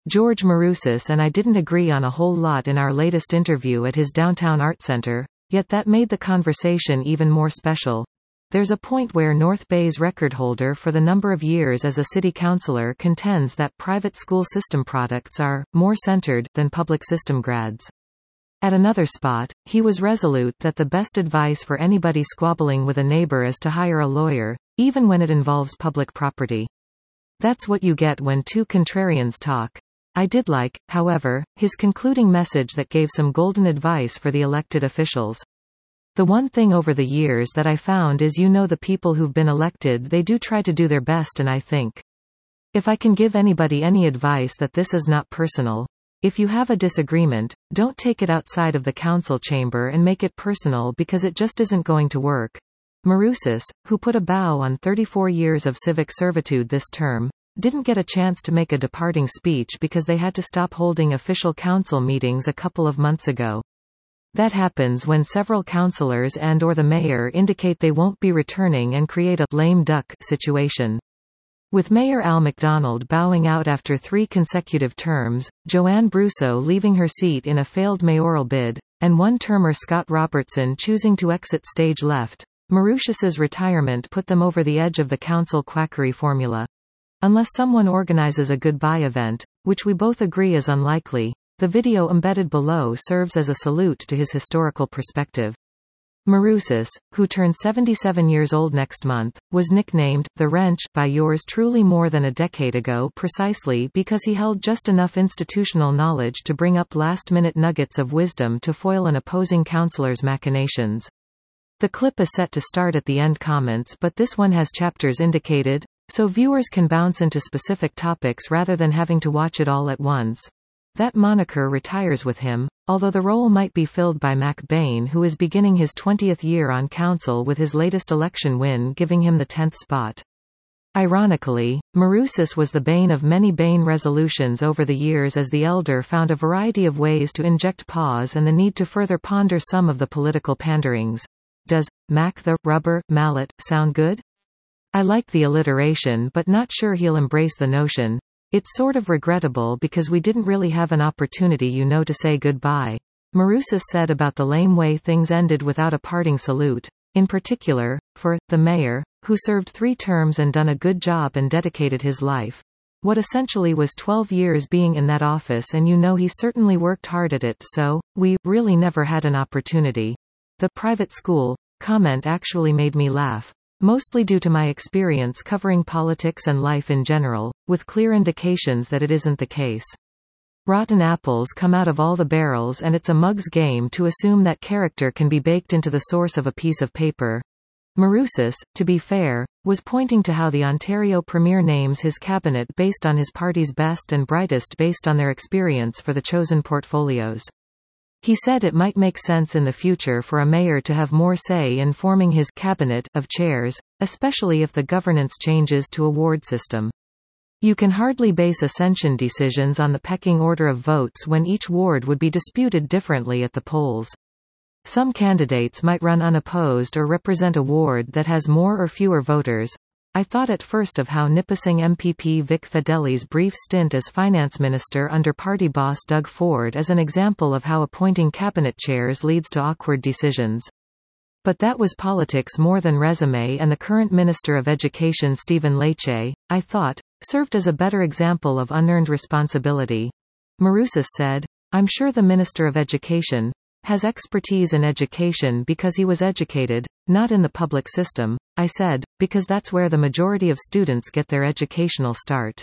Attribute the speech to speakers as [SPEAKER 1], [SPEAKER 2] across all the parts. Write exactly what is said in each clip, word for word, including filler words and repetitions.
[SPEAKER 1] George Maroussas and I didn't agree on a whole lot in our latest interview at his downtown art center, yet that made the conversation even more special. There's a point where North Bay's record holder for the number of years as a city councillor contends that private school system products are more centered than public system grads. At another spot, he was resolute that the best advice for anybody squabbling with a neighbor is to hire a lawyer, even when it involves public property. That's what you get when two contrarians talk. I did like, however, his concluding message that gave some golden advice for the elected officials. The one thing over the years that I found is you know the people who've been elected, they do try to do their best, and I think if I can give anybody any advice, that this is not personal. If you have a disagreement, don't take it outside of the council chamber and make it personal, because it just isn't going to work. Maroussas, who put a bow on thirty-four years of civic servitude this term, didn't get a chance to make a departing speech because they had to stop holding official council meetings a couple of months ago. That happens when several councillors and or the mayor indicate they won't be returning and create a lame duck situation. With Mayor Al McDonald bowing out after three consecutive terms, Joanne Brousseau leaving her seat in a failed mayoral bid, and one-termer Scott Robertson choosing to exit stage left, Maroussas's retirement put them over the edge of the council quackery formula. Unless someone organizes a goodbye event, which we both agree is unlikely, the video embedded below serves as a salute to his historical perspective. Maroussas, who turned seventy-seven years old next month, was nicknamed the Wrench by yours truly more than a decade ago, precisely because he held just enough institutional knowledge to bring up last-minute nuggets of wisdom to foil an opposing councillor's machinations. The clip is set to start at the end comments, but this one has chapters indicated, so viewers can bounce into specific topics rather than having to watch it all at once. That moniker retires with him, although the role might be filled by Mac Bain, who is beginning his twentieth year on council, with his latest election win giving him the tenth spot. Ironically, Maroussas was the bane of many Bain resolutions over the years, as the elder found a variety of ways to inject pause and the need to further ponder some of the political panderings. Does Mac the rubber mallet sound good? I like the alliteration, but not sure he'll embrace the notion. It's sort of regrettable because we didn't really have an opportunity, you know, to say goodbye. Maroussas said about the lame way things ended without a parting salute. In particular, for the mayor, who served three terms and done a good job and dedicated his life. What essentially was twelve years being in that office, and you know he certainly worked hard at it, so, we really never had an opportunity. The private school comment actually made me laugh. Mostly due to my experience covering politics and life in general, with clear indications that it isn't the case. Rotten apples come out of all the barrels, and it's a mug's game to assume that character can be baked into the source of a piece of paper. Maroussas, to be fair, was pointing to how the Ontario Premier names his cabinet based on his party's best and brightest based on their experience for the chosen portfolios. He said it might make sense in the future for a mayor to have more say in forming his cabinet of chairs, especially if the governance changes to a ward system. You can hardly base ascension decisions on the pecking order of votes when each ward would be disputed differently at the polls. Some candidates might run unopposed or represent a ward that has more or fewer voters. I thought at first of how Nipissing M P P Vic Fedeli's brief stint as finance minister under party boss Doug Ford as an example of how appointing cabinet chairs leads to awkward decisions. But that was politics more than resume, and the current Minister of Education Stephen Lecce, I thought, served as a better example of unearned responsibility. Maroussas said, "I'm sure the Minister of Education has expertise in education because he was educated, not in the public system." I said, "Because that's where the majority of students get their educational start."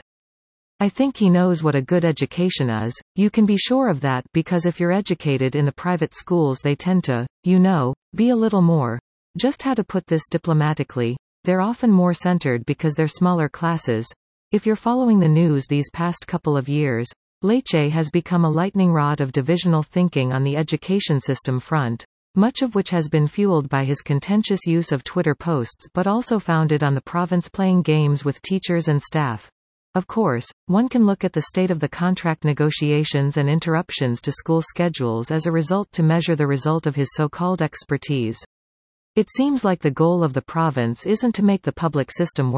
[SPEAKER 1] I think he knows what a good education is. You can be sure of that, because if you're educated in the private schools they tend to, you know, be a little more, just how to put this diplomatically, they're often more centered because they're smaller classes. If you're following the news these past couple of years, Lecce has become a lightning rod of divisional thinking on the education system front, much of which has been fueled by his contentious use of Twitter posts, but also founded on the province playing games with teachers and staff. Of course, one can look at the state of the contract negotiations and interruptions to school schedules as a result to measure the result of his so-called expertise. It seems like the goal of the province isn't to make the public system work,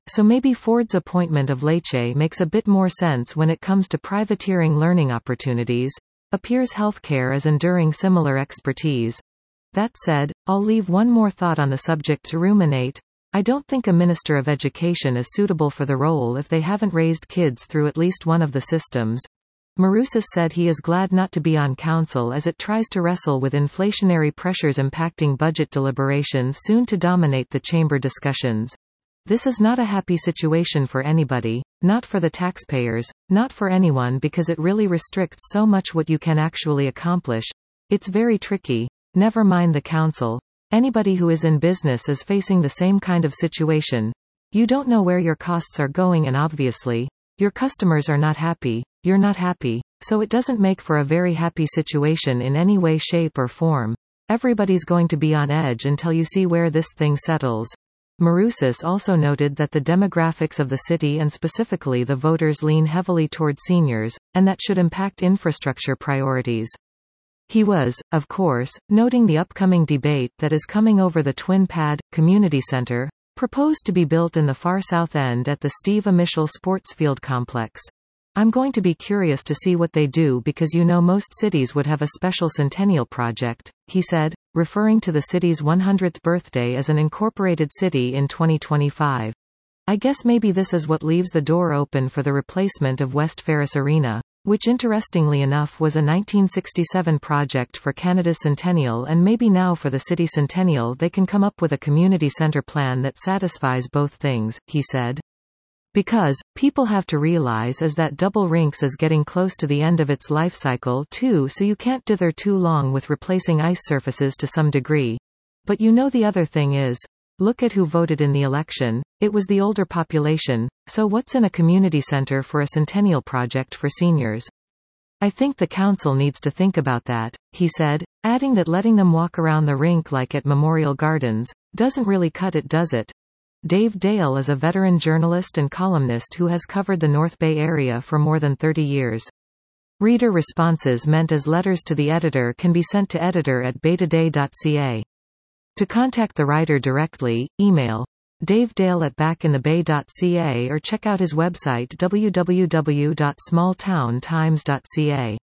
[SPEAKER 1] So maybe Ford's appointment of Lecce makes a bit more sense when it comes to privateering learning opportunities. Appears healthcare is enduring similar expertise. That said, I'll leave one more thought on the subject to ruminate. I don't think a Minister of Education is suitable for the role if they haven't raised kids through at least one of the systems. Maroussas said he is glad not to be on council as it tries to wrestle with inflationary pressures impacting budget deliberations soon to dominate the chamber discussions. This is not a happy situation for anybody, not for the taxpayers, not for anyone, because it really restricts so much what you can actually accomplish. It's very tricky. Never mind the council. Anybody who is in business is facing the same kind of situation. You don't know where your costs are going, and obviously, your customers are not happy. You're not happy. So it doesn't make for a very happy situation in any way, shape, or form. Everybody's going to be on edge until you see where this thing settles. Maroussas also noted that the demographics of the city and specifically the voters lean heavily toward seniors, and that should impact infrastructure priorities. He was, of course, noting the upcoming debate that is coming over the Twin Pad Community Center, proposed to be built in the far south end at the Steve Amichel Sportsfield complex. I'm going to be curious to see what they do because you know most cities would have a special centennial project, he said, referring to the city's one hundredth birthday as an incorporated city in twenty twenty-five. I guess maybe this is what leaves the door open for the replacement of West Ferris Arena, which interestingly enough was a nineteen sixty-seven project for Canada's centennial, and maybe now for the city centennial they can come up with a community centre plan that satisfies both things, he said. Because, people have to realize is that Double Rinks is getting close to the end of its life cycle too, so you can't dither too long with replacing ice surfaces to some degree. But you know the other thing is, look at who voted in the election, it was the older population, so what's in a community centre for a centennial project for seniors? I think the council needs to think about that, he said, adding that letting them walk around the rink like at Memorial Gardens, doesn't really cut it, does it? Dave Dale is a veteran journalist and columnist who has covered the North Bay area for more than thirty years. Reader responses meant as letters to the editor can be sent to editor at betaday dot c a. To contact the writer directly, email davedale at backinthebay dot c a or check out his website w w w dot small town times dot c a.